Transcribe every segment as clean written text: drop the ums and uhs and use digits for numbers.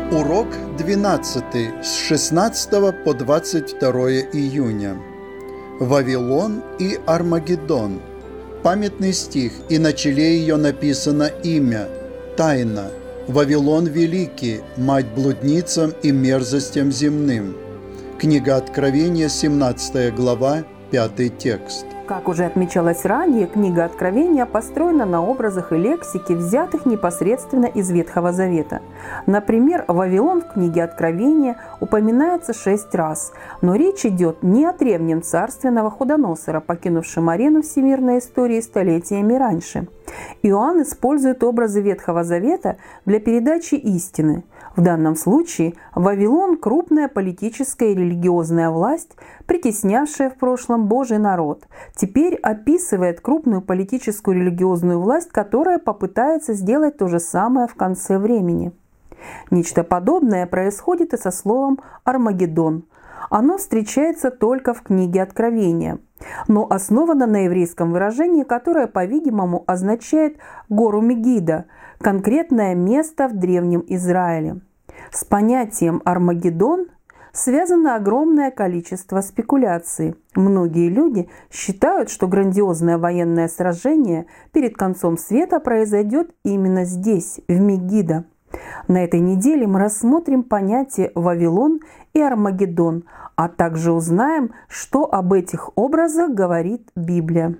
Урок 12 с 16 по 22 июня. Вавилон и Армагеддон. Памятный стих, и на челе ее написано имя, тайна, Вавилон великий, мать блудницам и мерзостям земным. Книга Откровения, 17 глава, 5 текст. Как уже отмечалось ранее, книга Откровения построена на образах и лексике, взятых непосредственно из Ветхого Завета. Например, Вавилон в книге Откровения упоминается 6 раз, но речь идет не о древнем царстве Навуходоносора, покинувшем арену всемирной истории столетиями раньше. Иоанн использует образы Ветхого Завета для передачи истины. В данном случае Вавилон – крупная политическая и религиозная власть, притеснявшая в прошлом Божий народ, теперь описывает крупную политическую и религиозную власть, которая попытается сделать то же самое в конце времени. Нечто подобное происходит и со словом «Армагеддон». Оно встречается только в книге Откровения, но основано на еврейском выражении, которое, по-видимому, означает «гору Мегидо», конкретное место в Древнем Израиле. С понятием «Армагеддон» связано огромное количество спекуляций. Многие люди считают, что грандиозное военное сражение перед концом света произойдет именно здесь, в Мегидо. На этой неделе мы рассмотрим понятие «Вавилон» и «Армагеддон», а также узнаем, что об этих образах говорит Библия.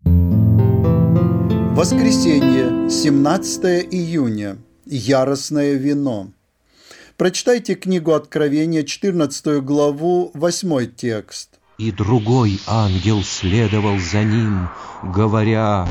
Воскресенье, 17 июня. Яростное вино. Прочитайте книгу Откровения, 14 главу, 8 текст. «И другой ангел следовал за ним, говоря: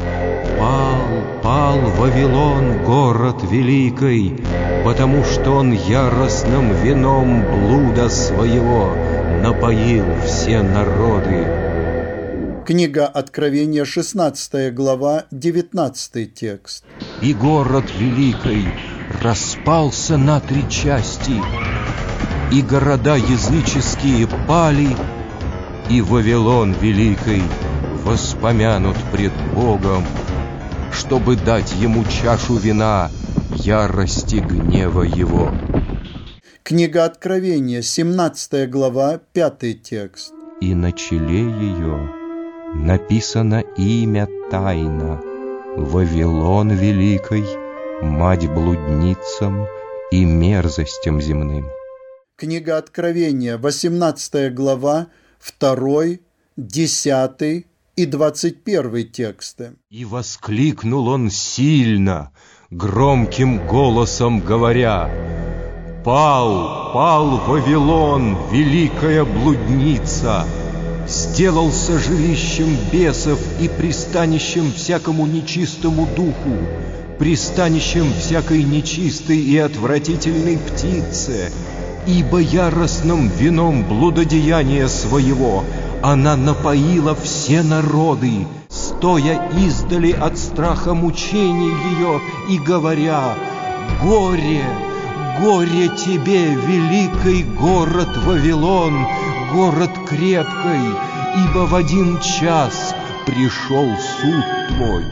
пал Вавилон, город великий, потому что он яростным вином блуда своего напоил все народы». Книга Откровения, 16 глава, 19 текст. «И город великий распался на 3 части, и города языческие пали, и Вавилон великий воспомянут пред Богом, чтобы дать ему чашу вина ярости гнева его». Книга Откровения, 17 глава, 5 текст. «И на челе ее написано имя тайна, Вавилон великий, мать блудницам и мерзостям земным». Книга Откровения, 18 глава, 2, 10 и 21 тексты. «И воскликнул он сильно, громким голосом говоря: пал Вавилон, великая блудница, сделался жилищем бесов и пристанищем всякому нечистому духу, пристанищем всякой нечистой и отвратительной птице, ибо яростным вином блудодеяния своего она напоила все народы, стоя издали от страха мучений ее и говоря: горе тебе, великий город Вавилон, город крепкий, ибо в 1 час пришел суд твой».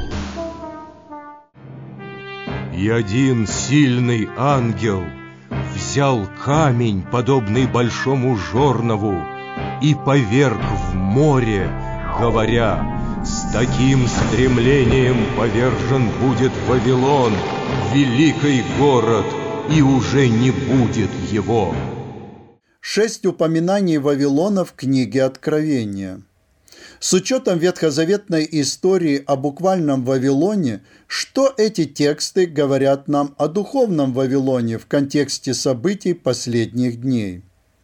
И один сильный ангел взял камень, подобный большому жорнову, и поверг в море, говоря: «С таким стремлением повержен будет Вавилон, великий город, и уже не будет его». 6 упоминаний Вавилона в книге Откровения. С учетом ветхозаветной истории о буквальном Вавилоне, что эти тексты говорят нам о духовном Вавилоне в контексте событий последних дней?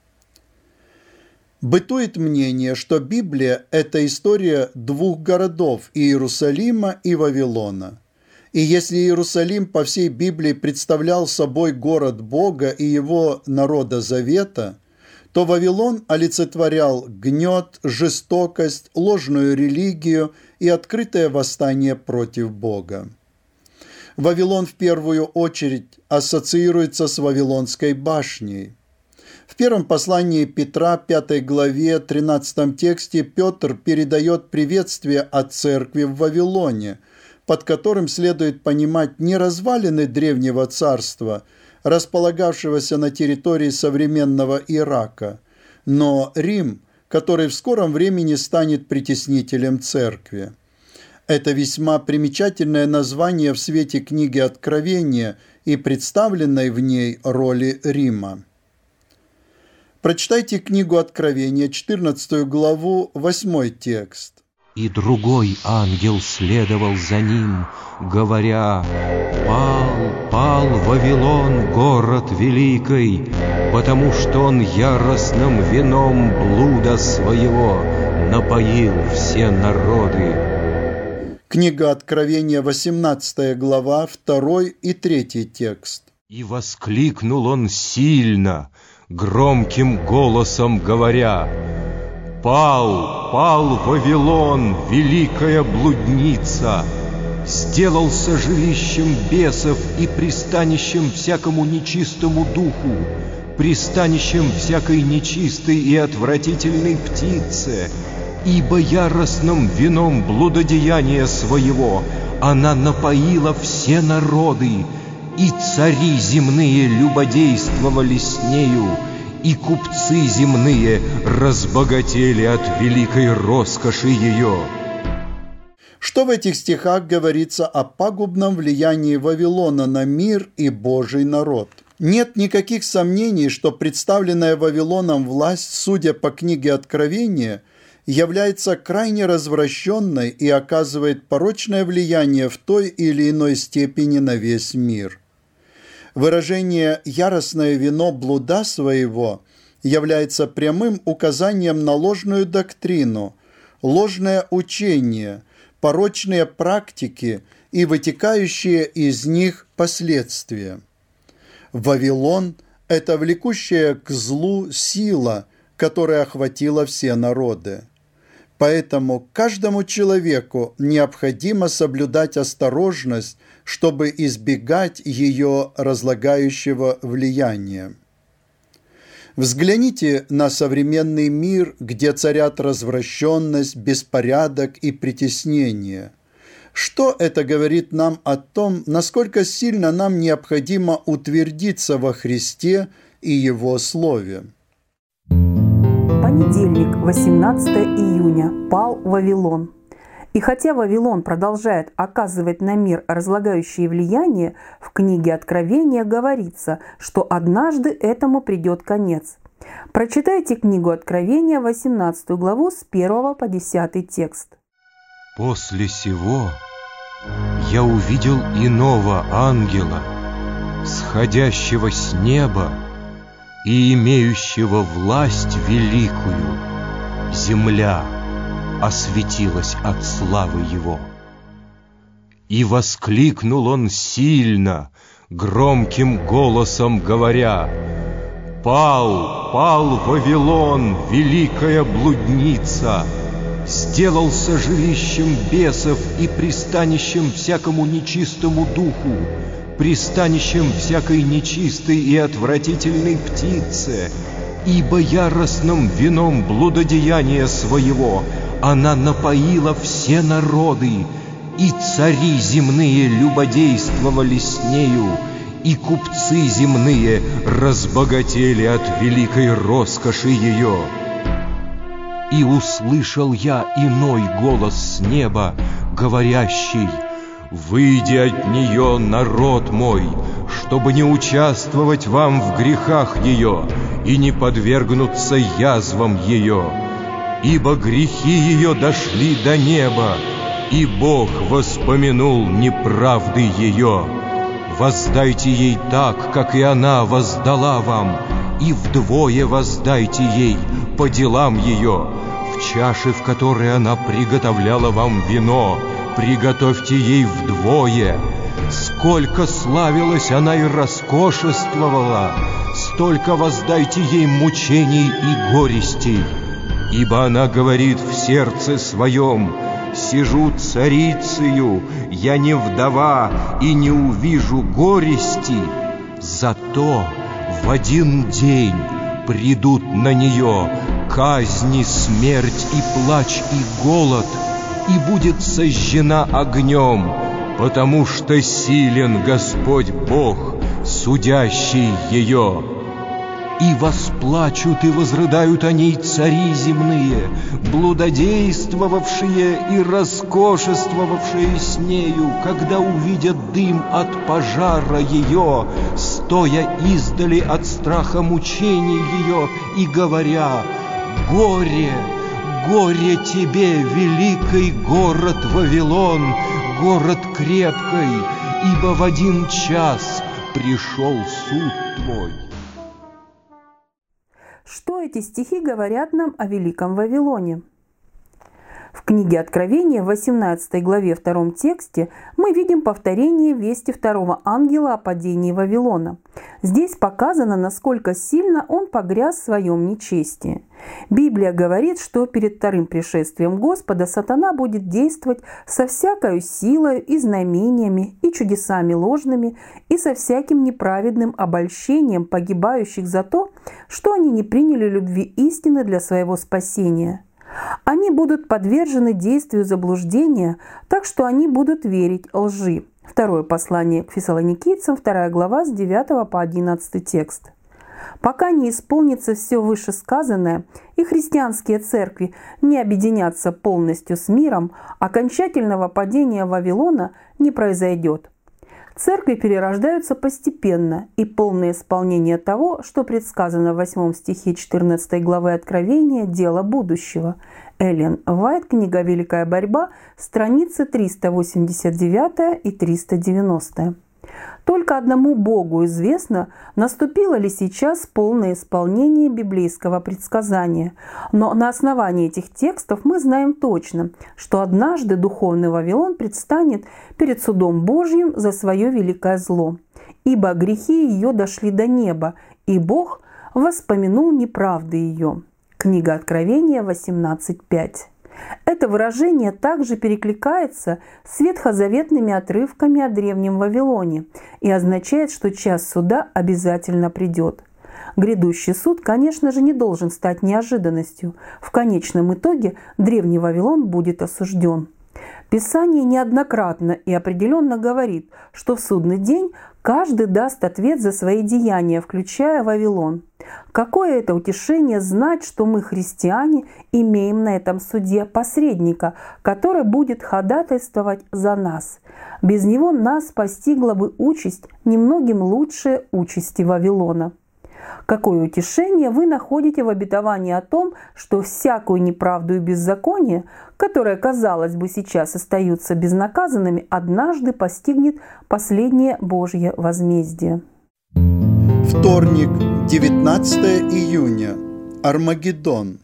Бытует мнение, что Библия – это история 2 городов – Иерусалима и Вавилона. И если Иерусалим по всей Библии представлял собой город Бога и его народа Завета, то Вавилон олицетворял гнет, жестокость, ложную религию и открытое восстание против Бога. Вавилон в первую очередь ассоциируется с Вавилонской башней. В первом послании Петра, 5 главе, 13 тексте, Петр передает приветствие от церкви в Вавилоне, под которым следует понимать не развалины древнего царства, располагавшегося на территории современного Ирака, но Рим, который в скором времени станет притеснителем церкви. Это весьма примечательное название в свете книги Откровения и представленной в ней роли Рима. Прочитайте книгу Откровения, 14 главу, 8 текст. «И другой ангел следовал за ним, говоря: пал, пал Вавилон, город великий, потому что он яростным вином блуда своего напоил все народы». Книга Откровения, 18 глава, 2 и 3 текст. «И воскликнул он сильно, громким голосом говоря: пал, пал Вавилон, великая блудница, сделался жилищем бесов и пристанищем всякому нечистому духу, пристанищем всякой нечистой и отвратительной птице, ибо яростным вином блудодеяния своего она напоила все народы, и цари земные любодействовали с нею, и купцы земные разбогатели от великой роскоши ее». Что в этих стихах говорится о пагубном влиянии Вавилона на мир и Божий народ? Нет никаких сомнений, что представленная Вавилоном власть, судя по книге Откровения, является крайне развращенной и оказывает порочное влияние в той или иной степени на весь мир. Выражение «яростное вино блуда своего» является прямым указанием на ложную доктрину, ложное учение, порочные практики и вытекающие из них последствия. Вавилон – это влекущая к злу сила, которая охватила все народы. Поэтому каждому человеку необходимо соблюдать осторожность, чтобы избегать ее разлагающего влияния. Взгляните на современный мир, где царят развращенность, беспорядок и притеснение. Что это говорит нам о том, насколько сильно нам необходимо утвердиться во Христе и Его Слове? Понедельник, 18 июня. Пал Вавилон. И хотя Вавилон продолжает оказывать на мир разлагающее влияние, в книге Откровения говорится, что однажды этому придет конец. Прочитайте книгу Откровения, 18 главу, с 1 по 10 текст. «После сего я увидел иного ангела, сходящего с неба и имеющего власть великую. Земля осветилась от славы его. И воскликнул он сильно, громким голосом говоря: пал, пал Вавилон, великая блудница, сделался жилищем бесов и пристанищем всякому нечистому духу, пристанищем всякой нечистой и отвратительной птице, ибо яростным вином блудодеяния своего она напоила все народы, и цари земные любодействовали с нею, и купцы земные разбогатели от великой роскоши ее. И услышал я иной голос с неба, говорящий: выйди от нее, народ мой, чтобы не участвовать вам в грехах ее и не подвергнуться язвам ее. Ибо грехи ее дошли до неба, и Бог воспомянул неправды ее. Воздайте ей так, как и она воздала вам, и вдвое воздайте ей по делам ее. В чаше, в которой она приготовляла вам вино, приготовьте ей вдвое. Сколько славилась она и роскошествовала, столько воздайте ей мучений и горестей. Ибо она говорит в сердце своем: сижу царицею, я не вдова и не увижу горести. Зато в один день придут на нее казни, смерть и плач и голод, и будет сожжена огнем, потому что силен Господь Бог судящий ее. И восплачут и возрыдают о ней цари земные, блудодействовавшие и роскошествовавшие с нею, когда увидят дым от пожара ее, стоя издали от страха мучений ее, и говоря: «Горе, горе тебе, великий город Вавилон, город крепкий, ибо в один час пришел суд твой». Что эти стихи говорят нам о Великом Вавилоне? В книге Откровения, в 18 главе 2 тексте, мы видим повторение вести второго ангела о падении Вавилона. Здесь показано, насколько сильно он погряз в своем нечестии. Библия говорит, что перед вторым пришествием Господа сатана будет действовать со всякою силой и знамениями, и чудесами ложными, и со всяким неправедным обольщением погибающих за то, что они не приняли любви истины для своего спасения. Они будут подвержены действию заблуждения, так что они будут верить лжи. Второе послание к Фессалоникийцам, 2 глава, с 9 по 11 текст. Пока не исполнится все вышесказанное, и христианские церкви не объединятся полностью с миром, окончательного падения Вавилона не произойдет. Церкви перерождаются постепенно, и полное исполнение того, что предсказано в 8 стихе 14 главы Откровения, дело будущего. Эллен Уайт, книга «Великая борьба», страницы 389 и 390. Только одному Богу известно, наступило ли сейчас полное исполнение библейского предсказания. Но на основании этих текстов мы знаем точно, что однажды духовный Вавилон предстанет перед судом Божьим за свое великое зло. Ибо грехи ее дошли до неба, и Бог воспомянул неправды ее. Книга Откровения 18:5. Это выражение также перекликается с ветхозаветными отрывками о Древнем Вавилоне и означает, что час суда обязательно придет. Грядущий суд, конечно же, не должен стать неожиданностью. В конечном итоге Древний Вавилон будет осужден. Писание неоднократно и определенно говорит, что в судный день каждый даст ответ за свои деяния, включая Вавилон. Какое это утешение знать, что мы, христиане, имеем на этом суде посредника, который будет ходатайствовать за нас. Без него нас постигла бы участь немногим лучше участи Вавилона. Какое утешение вы находите в обетовании о том, что всякую неправду и беззаконие, которые, казалось бы, сейчас остаются безнаказанными, однажды постигнет последнее Божье возмездие. Вторник, 19 июня. Армагеддон.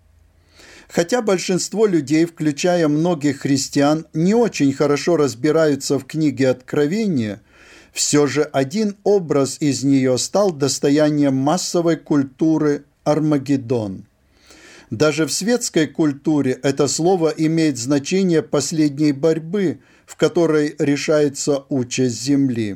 Хотя большинство людей, включая многих христиан, не очень хорошо разбираются в книге Откровения, все же один образ из нее стал достоянием массовой культуры – Армагеддон. Даже в светской культуре это слово имеет значение последней борьбы, в которой решается участь Земли.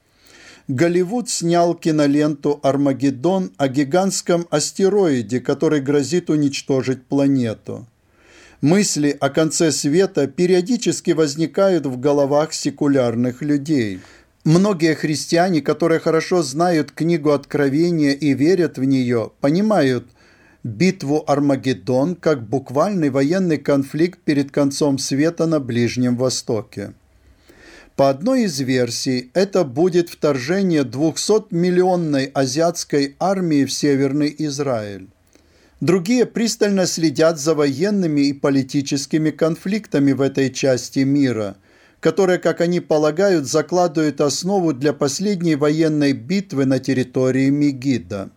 Голливуд снял киноленту «Армагеддон» о гигантском астероиде, который грозит уничтожить планету. Мысли о конце света периодически возникают в головах секулярных людей. Многие христиане, которые хорошо знают книгу Откровения и верят в нее, понимают битву Армагеддон как буквальный военный конфликт перед концом света на Ближнем Востоке. По одной из версий, это будет вторжение 200-миллионной азиатской армии в Северный Израиль. Другие пристально следят за военными и политическими конфликтами в этой части мира, которые, как они полагают, закладывают основу для последней военной битвы на территории Мегиддо.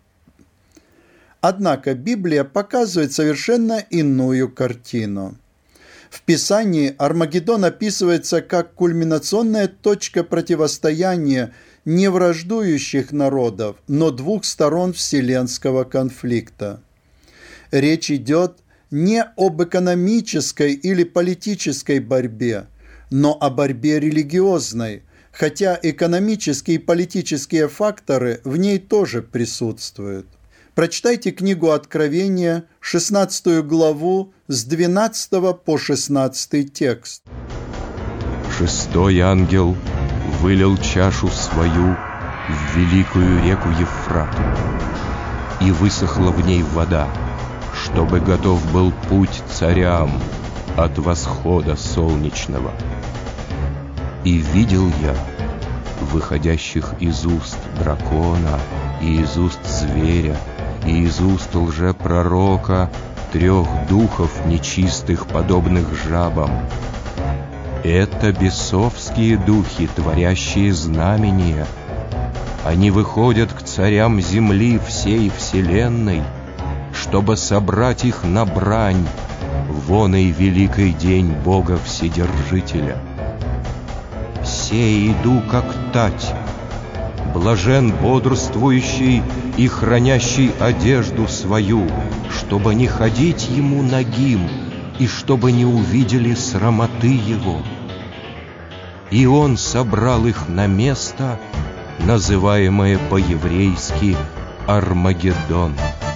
Однако Библия показывает совершенно иную картину. В Писании Армагеддон описывается как кульминационная точка противостояния не враждующих народов, но двух сторон вселенского конфликта. Речь идет не об экономической или политической борьбе, но о борьбе религиозной, хотя экономические и политические факторы в ней тоже присутствуют. Прочитайте книгу Откровения, 16 главу, с 12 по 16 текст. Шестой ангел вылил чашу свою, в великую реку Евфрат, и высохла в ней вода, чтобы готов был путь царям от восхода солнечного. И видел я выходящих из уст дракона, и из уст зверя, и из уст лжепророка 3 духов нечистых, подобных жабам. Это бесовские духи, творящие знамения. Они выходят к царям земли всей вселенной, чтобы собрать их на брань в оный великий день Бога Вседержителя. Се иду, как тать, блажен бодрствующий и хранящий одежду свою, чтобы не ходить ему нагим, и чтобы не увидели срамоты его. И он собрал их на место, называемое по-еврейски Армагеддон.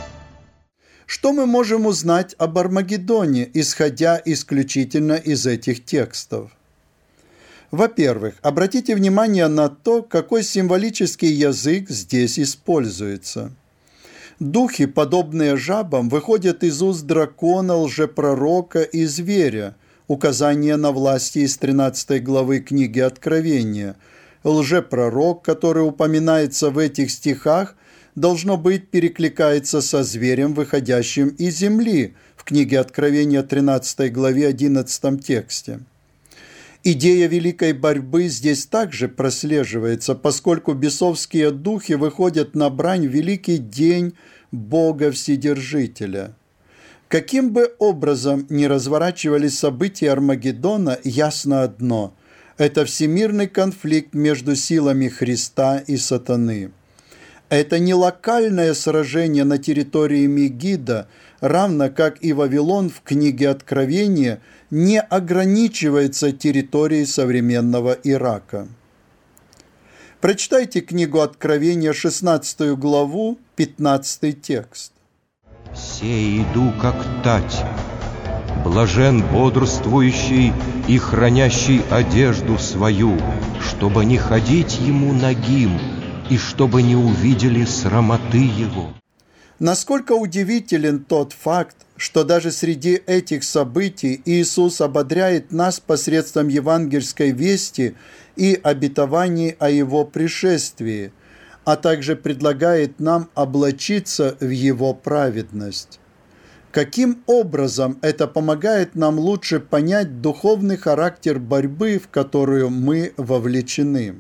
Что мы можем узнать об Армагеддоне, исходя исключительно из этих текстов? Во-первых, обратите внимание на то, какой символический язык здесь используется. Духи, подобные жабам, выходят из уст дракона, лжепророка и зверя, указание на власти из 13 главы книги Откровения. Лжепророк, который упоминается в этих стихах, должно быть, перекликается со зверем, выходящим из земли, в книге Откровения 13 главе 11 тексте. Идея великой борьбы здесь также прослеживается, поскольку бесовские духи выходят на брань в великий день Бога Вседержителя. Каким бы образом ни разворачивались события Армагеддона, ясно одно – это всемирный конфликт между силами Христа и сатаны. Это не локальное сражение на территории Мегидо, равно как и Вавилон в книге Откровения не ограничивается территорией современного Ирака. Прочитайте книгу Откровения, 16 главу, 15 текст. «Се иду, как тать, блажен бодрствующий и хранящий одежду свою, чтобы не ходить ему нагим, и чтобы не увидели срамоты его». Насколько удивителен тот факт, что даже среди этих событий Иисус ободряет нас посредством евангельской вести и обетований о Его пришествии, а также предлагает нам облачиться в Его праведность. Каким образом это помогает нам лучше понять духовный характер борьбы, в которую мы вовлечены?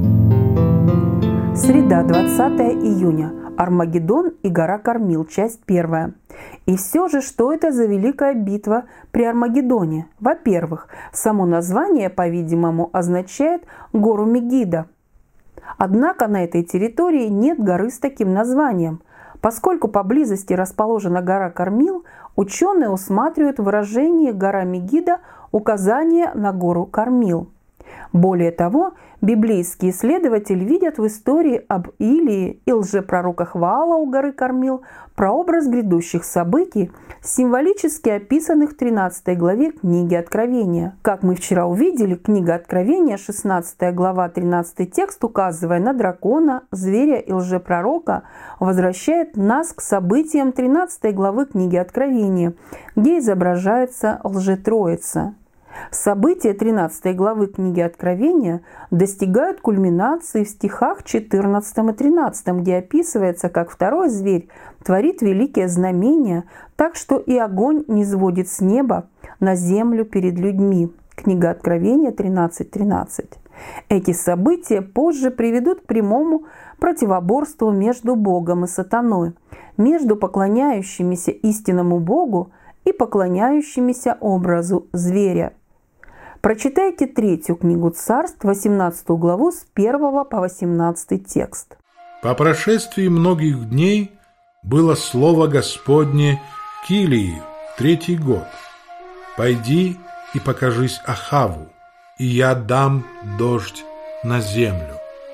Среда, 20 июня. Армагеддон и гора Кормил, часть 1. И все же, что это за великая битва при Армагеддоне? Во-первых, само название, по-видимому, означает гору Мегидо. Однако на этой территории нет горы с таким названием. Поскольку поблизости расположена гора Кормил, ученые усматривают в выражении «гора Мегидо» указание на гору Кормил. Более того, библейские исследователи видят в истории об Илии и лжепророках Ваала у горы Кормил прообраз грядущих событий, символически описанных в 13 главе книги Откровения. Как мы вчера увидели, книга Откровения, 16 глава, 13 текст, указывая на дракона, зверя и лжепророка, возвращает нас к событиям 13 главы книги Откровения, где изображается лжетроица. События 13 главы книги Откровения достигают кульминации в стихах 14 и 13, где описывается, как второй зверь творит великие знамения, так что и огонь низводит с неба на землю перед людьми. Книга Откровения 13:13. Эти события позже приведут к прямому противоборству между Богом и сатаной, между поклоняющимися истинному Богу и поклоняющимися образу зверя. Прочитайте 3 книгу Царств, 18 главу с 1 по 18 текст. «По прошествии многих дней было слово Господне к Илии в 3-й год. Пойди и покажись Ахаву, и я дам дождь на землю.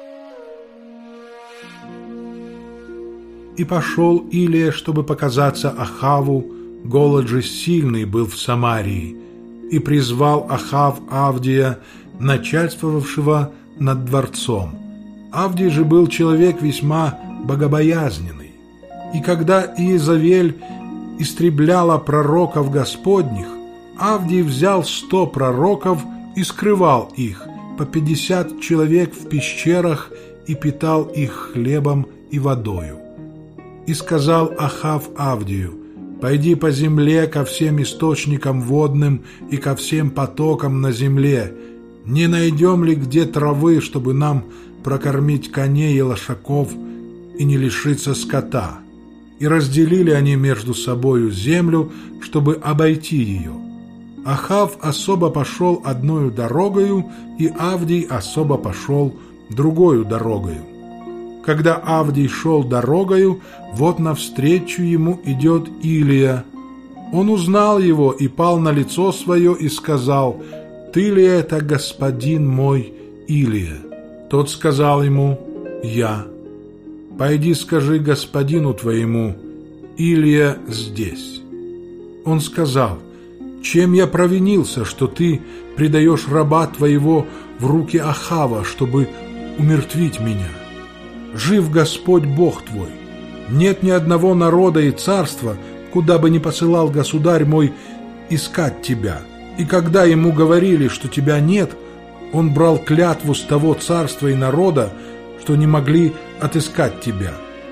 И пошел Илия, чтобы показаться Ахаву, голод же сильный был в Самарии, и призвал Ахав Авдия, начальствовавшего над дворцом. Авдий же был человек весьма богобоязненный. И когда Иезавель истребляла пророков Господних, Авдий взял 100 пророков и скрывал их, по 50 человек в пещерах, и питал их хлебом и водою. И сказал Ахав Авдию: «Пойди по земле ко всем источникам водным и ко всем потокам на земле. Не найдем ли где травы, чтобы нам прокормить коней и лошаков и не лишиться скота?» И разделили они между собою землю, чтобы обойти ее. Ахав особо пошел одною дорогою, и Авдий особо пошел другою дорогою. Когда Авдий шел дорогою, вот навстречу ему идет Илия. Он узнал его и пал на лицо свое и сказал: «Ты ли это, господин мой Илия?» Тот сказал ему: «Я». «Пойди скажи господину твоему: Илия здесь». Он сказал: «Чем я провинился, что ты предаешь раба твоего в руки Ахава, чтобы умертвить меня? Жив Господь Бог твой. Нет ни одного народа и царства, куда бы ни посылал государь мой искать тебя. И когда ему говорили, что тебя нет, он брал клятву с того царства и народа, что не могли отыскать тебя.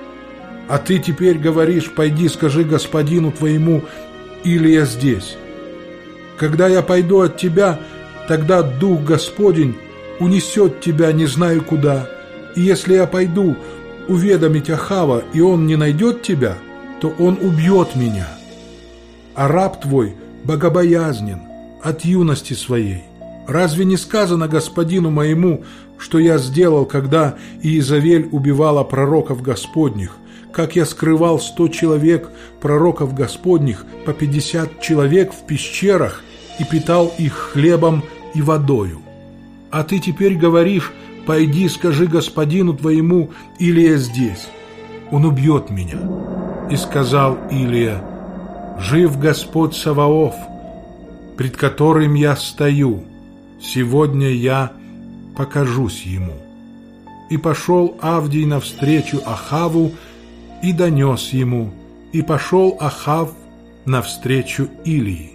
А ты теперь говоришь: пойди скажи господину твоему: Илия здесь. Когда я пойду от тебя, тогда Дух Господень унесет тебя не знаю куда. И если я пойду уведомить Ахава, и он не найдет тебя, то он убьет меня. А раб твой богобоязнен от юности своей. Разве не сказано господину моему, что я сделал, когда Иезавель убивала пророков Господних, как я скрывал 100 человек пророков Господних, по 50 человек в пещерах, и питал их хлебом и водою? А ты теперь говоришь: пойди скажи господину твоему: Илия здесь. Он убьет меня. И сказал Илия: жив Господь Саваоф, пред которым я стою, сегодня я покажусь ему. И пошел Авдий навстречу Ахаву и донес ему, и пошел Ахав навстречу Илии.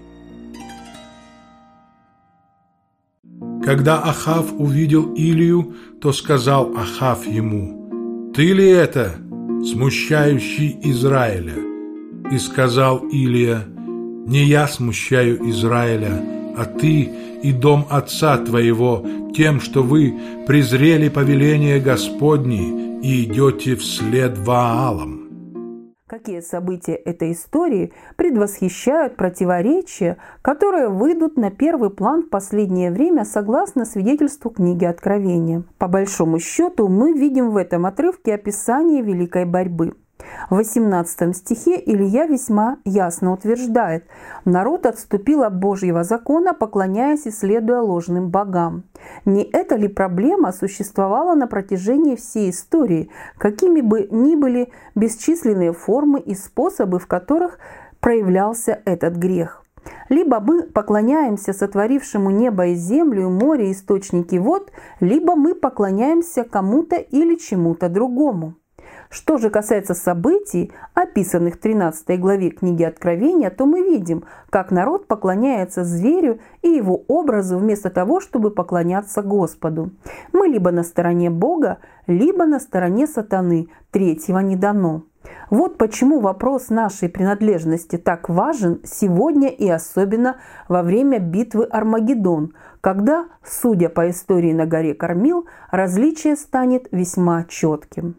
Когда Ахав увидел Илию, то сказал Ахав ему: «Ты ли это, смущающий Израиля?» И сказал Илия: «Не я смущаю Израиля, а ты и дом отца твоего тем, что вы презрели повеление Господне и идете вслед Ваалам». Какие события этой истории предвосхищают противоречия, которые выйдут на первый план в последнее время согласно свидетельству книги Откровения? По большому счету, мы видим в этом отрывке описание великой борьбы. В 18 стихе Илья весьма ясно утверждает: «Народ отступил от Божьего закона, поклоняясь и следуя ложным богам». Не эта ли проблема существовала на протяжении всей истории, какими бы ни были бесчисленные формы и способы, в которых проявлялся этот грех? Либо мы поклоняемся сотворившему небо и землю, море и источники вод, либо мы поклоняемся кому-то или чему-то другому. Что же касается событий, описанных в 13 главе книги Откровения, то мы видим, как народ поклоняется зверю и его образу вместо того, чтобы поклоняться Господу. Мы либо на стороне Бога, либо на стороне сатаны, третьего не дано. Вот почему вопрос нашей принадлежности так важен сегодня и особенно во время битвы Армагеддон, когда, судя по истории на горе Кармил, различие станет весьма четким.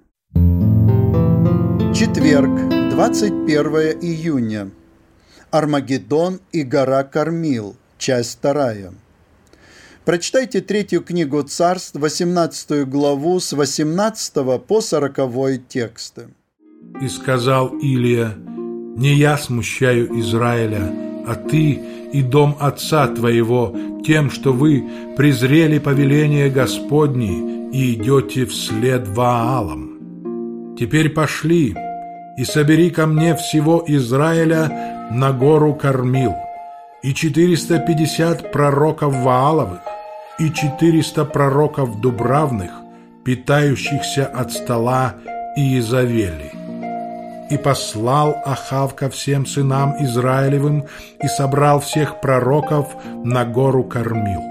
Четверг, 21 июня. Армагеддон и гора Кармил. Часть 2. Прочитайте 3 книгу Царств, 18 главу с 18 по 40 тексты. И сказал Илия: «Не я смущаю Израиля, а ты и дом отца твоего тем, что вы презрели повеление Господне и идете вслед Ваалам. Теперь пошли и собери ко мне всего Израиля на гору Кармил, и 450 пророков Вааловых, и 400 пророков Дубравных, питающихся от стола Иезавели. И послал Ахав ко всем сынам Израилевым и собрал всех пророков на гору Кармил.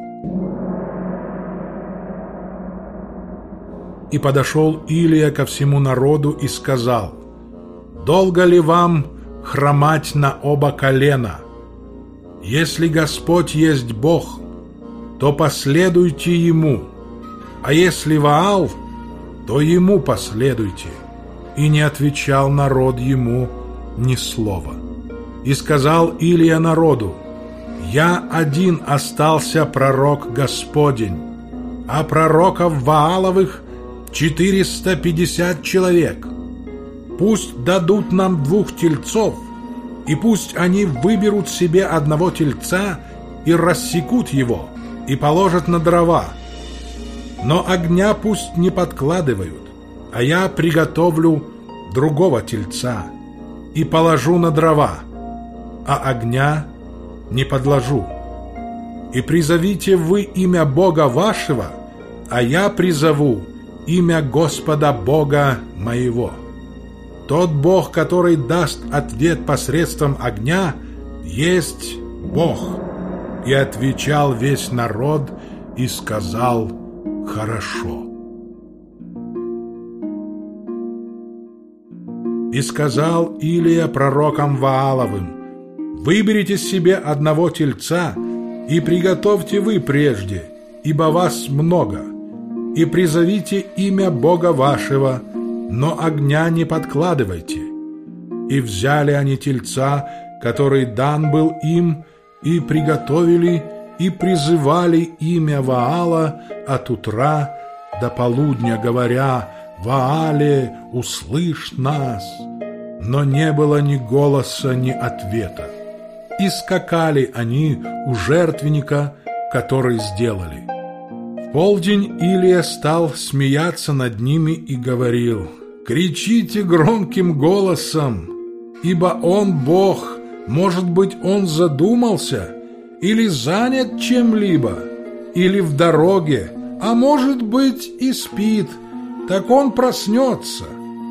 И подошел Илия ко всему народу и сказал: «Долго ли вам хромать на оба колена? Если Господь есть Бог, то последуйте Ему, а если Ваал, то Ему последуйте». И не отвечал народ ему ни слова. И сказал Илия народу: «Я один остался пророк Господень, а пророков Вааловых 450 человек. Пусть дадут нам 2 тельцов, и пусть они выберут себе одного тельца и рассекут его, и положат на дрова. Но огня пусть не подкладывают, а я приготовлю другого тельца и положу на дрова, а огня не подложу. И призовите вы имя Бога вашего, а я призову имя Господа Бога моего. Тот Бог, который даст ответ посредством огня, есть Бог». И отвечал весь народ и сказал: «Хорошо». И сказал Илия пророкам Вааловым: «Выберите себе одного тельца и приготовьте вы прежде, ибо вас много, и призовите имя Бога вашего, но огня не подкладывайте». И взяли они тельца, который дан был им, и приготовили, и призывали имя Ваала от утра до полудня, говоря: «Ваале, услышь нас!» Но не было ни голоса, ни ответа. И скакали они у жертвенника, который сделали. В полдень Илия стал смеяться над ними и говорил: «Кричите громким голосом, ибо он Бог, может быть, он задумался, или занят чем-либо, или в дороге, а может быть и спит, так он проснется».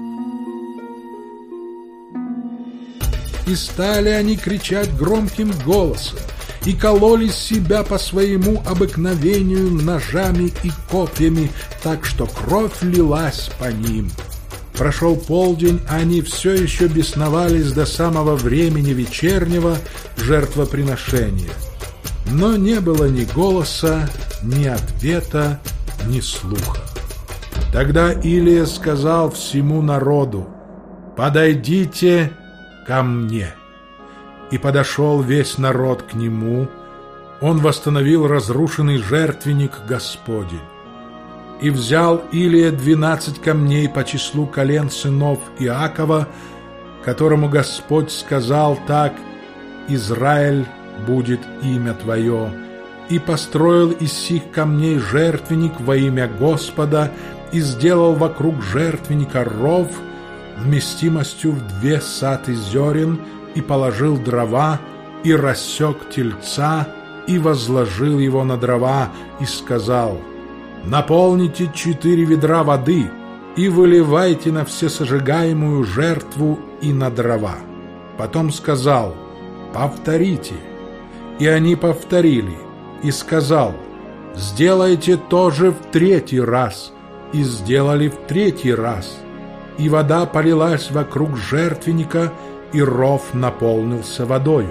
И стали они кричать громким голосом, и кололи себя по своему обыкновению ножами и копьями, так что кровь лилась по ним. Прошел полдень, а они все еще бесновались до самого времени вечернего жертвоприношения. Но не было ни голоса, ни ответа, ни слуха. Тогда Илия сказал всему народу: «Подойдите ко мне». И подошел весь народ к нему. Он восстановил разрушенный жертвенник Господень. И взял Илия 12 камней по числу колен сынов Иакова, которому Господь сказал так: «Израиль будет имя твое», и построил из сих камней жертвенник во имя Господа, и сделал вокруг жертвенника ров вместимостью в 2 саты зерен, и положил дрова, и рассек тельца, и возложил его на дрова, и сказал: «Наполните 4 ведра воды и выливайте на всесожигаемую жертву и на дрова». Потом сказал: «Повторите». И они повторили. И сказал: «Сделайте тоже в 3-й раз». И сделали в 3-й раз. И вода полилась вокруг жертвенника, и ров наполнился водою.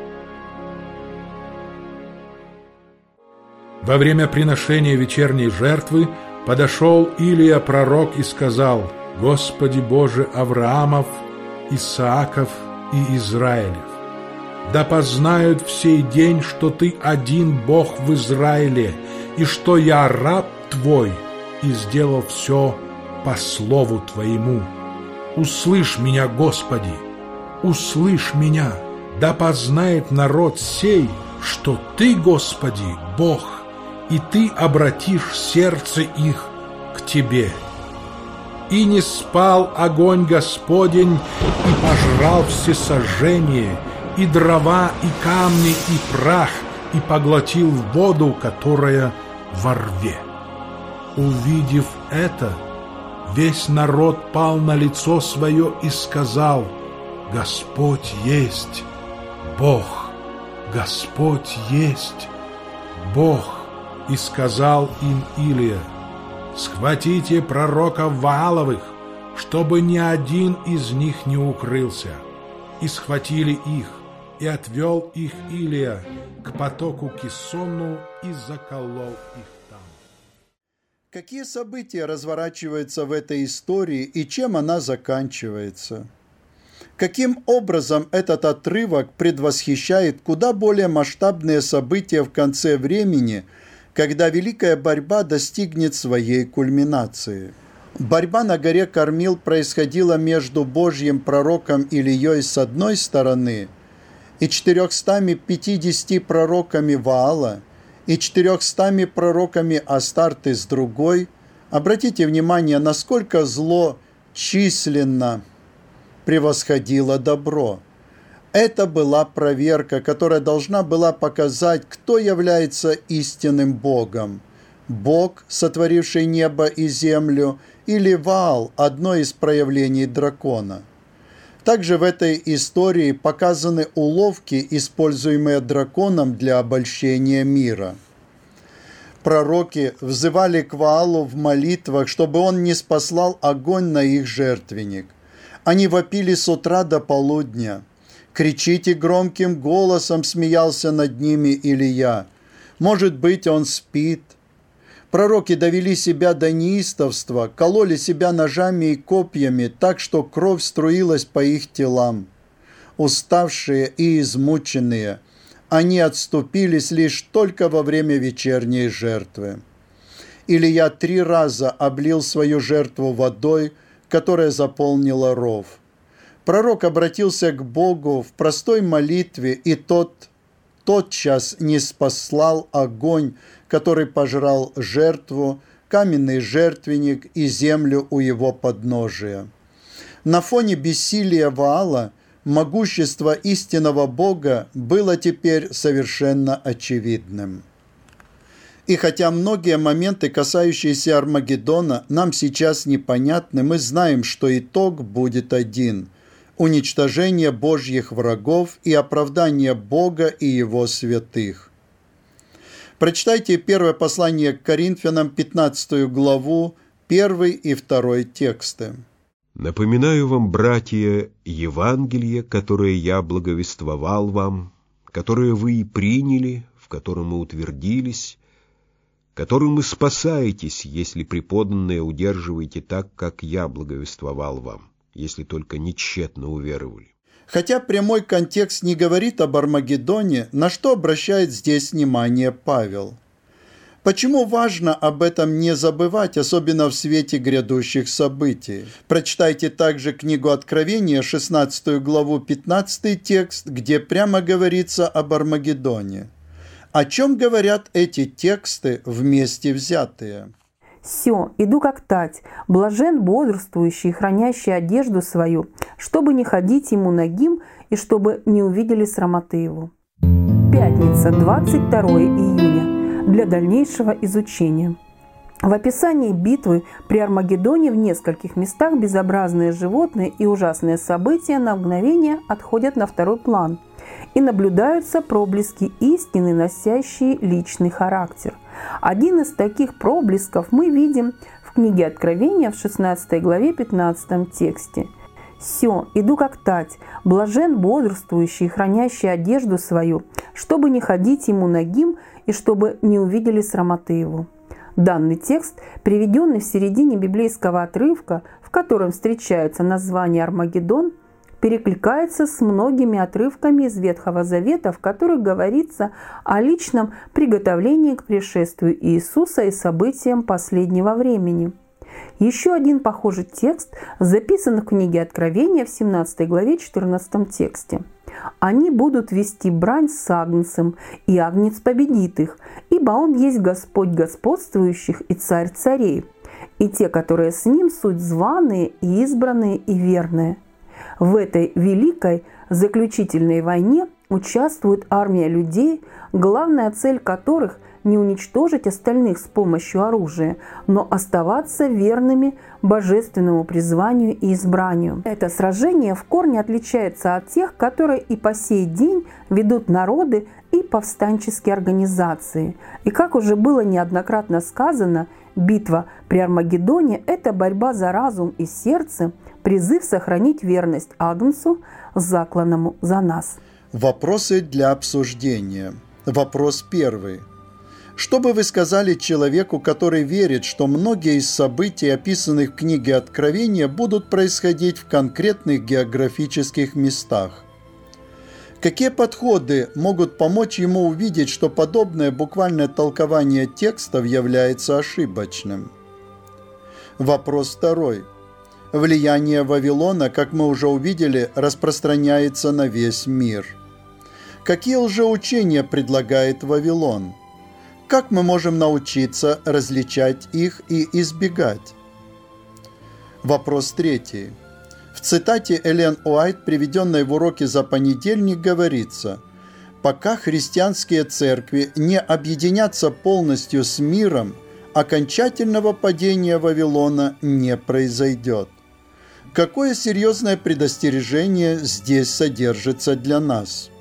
Во время приношения вечерней жертвы подошел Илия пророк и сказал: «Господи Боже Авраамов, Исааков и Израилев, да познают в сей день, что Ты один Бог в Израиле, и что я раб Твой, и сделал все по слову Твоему. Услышь меня, Господи, услышь меня, да познает народ сей, что Ты, Господи, Бог, и Ты обратишь сердце их к Тебе». И не спал огонь Господень, и пожрал всесожжение, и дрова, и камни, и прах, и поглотил воду, которая во рве. Увидев это, весь народ пал на лицо свое и сказал: «Господь есть Бог! Господь есть Бог!» И сказал им Илия: «Схватите пророков Вааловых, чтобы ни один из них не укрылся». И схватили их, и отвел их Илия к потоку Кисону и заколол их там. Какие события разворачиваются в этой истории и чем она заканчивается? Каким образом этот отрывок предвосхищает куда более масштабные события в конце времени, когда великая борьба достигнет своей кульминации? Борьба на горе Кормил происходила между Божьим пророком Илией с одной стороны и 450 пророками Ваала и 400 пророками Астарты с другой. Обратите внимание, насколько зло численно превосходило добро. Это была проверка, которая должна была показать, кто является истинным Богом. Бог, сотворивший небо и землю, или Ваал, одно из проявлений дракона. Также в этой истории показаны уловки, используемые драконом для обольщения мира. Пророки взывали к Ваалу в молитвах, чтобы он не спаслал огонь на их жертвенник. Они вопили с утра до полудня. «Кричите громким голосом», смеялся над ними Илия. «Может быть, он спит». Пророки довели себя до неистовства, кололи себя ножами и копьями, так что кровь струилась по их телам. Уставшие и измученные, они отступились лишь только во время вечерней жертвы. Илия 3 раза облил свою жертву водой, которая заполнила ров. Пророк обратился к Богу в простой молитве, и тот тотчас ниспослал огонь, который пожрал жертву, каменный жертвенник и землю у его подножия. На фоне бессилия Ваала могущество истинного Бога было теперь совершенно очевидным. И хотя многие моменты, касающиеся Армагеддона, нам сейчас непонятны, мы знаем, что итог будет один – уничтожение Божьих врагов и оправдание Бога и Его святых. Прочитайте первое послание к Коринфянам, 15 главу, 1 и 2 тексты. «Напоминаю вам, братья, Евангелие, которое я благовествовал вам, которое вы и приняли, в котором и утвердились, которым и спасаетесь, если преподанное удерживаете так, как я благовествовал вам, если только не тщетно уверовали». Хотя прямой контекст не говорит об Армагеддоне, на что обращает здесь внимание Павел. Почему важно об этом не забывать, особенно в свете грядущих событий? Прочитайте также книгу Откровения, 16 главу, 15 текст, где прямо говорится об Армагеддоне. О чем говорят эти тексты вместе взятые? «Сё, иду как тать, блажен бодрствующий, хранящий одежду свою, чтобы не ходить ему нагим и чтобы не увидели срамоты его». Пятница, 22 июня. Для дальнейшего изучения. В описании битвы при Армагеддоне в нескольких местах безобразные животные и ужасные события на мгновение отходят на второй план, и наблюдаются проблески истины, носящие личный характер. Один из таких проблесков мы видим в книге Откровения в 16 главе 15 тексте. «Сё, иду как тать, блажен бодрствующий, хранящий одежду свою, чтобы не ходить ему нагим и чтобы не увидели срамоты его». Данный текст, приведенный в середине библейского отрывка, в котором встречается название Армагеддон, перекликается с многими отрывками из Ветхого Завета, в которых говорится о личном приготовлении к пришествию Иисуса и событиям последнего времени. Еще один похожий текст записан в книге Откровения в 17 главе 14 тексте. «Они будут вести брань с Агнцем, и Агнец победит их, ибо Он есть Господь господствующих и Царь царей, и те, которые с Ним, суть званые и избранные и верные». В этой великой заключительной войне участвует армия людей, главная цель которых – не уничтожить остальных с помощью оружия, но оставаться верными божественному призванию и избранию. Это сражение в корне отличается от тех, которые и по сей день ведут народы и повстанческие организации. И как уже было неоднократно сказано, битва при Армагеддоне – это борьба за разум и сердце, призыв сохранить верность Агнцу, закланному за нас. Вопросы для обсуждения. Вопрос первый. Что бы вы сказали человеку, который верит, что многие из событий, описанных в книге Откровения, будут происходить в конкретных географических местах? Какие подходы могут помочь ему увидеть, что подобное буквальное толкование текстов является ошибочным? Вопрос второй. Влияние Вавилона, как мы уже увидели, распространяется на весь мир. Какие лжеучения предлагает Вавилон? Как мы можем научиться различать их и избегать? Вопрос третий. В цитате Эллен Уайт, приведенной в уроке за понедельник, говорится: «Пока христианские церкви не объединятся полностью с миром, окончательного падения Вавилона не произойдет». Какое серьезное предостережение здесь содержится для нас?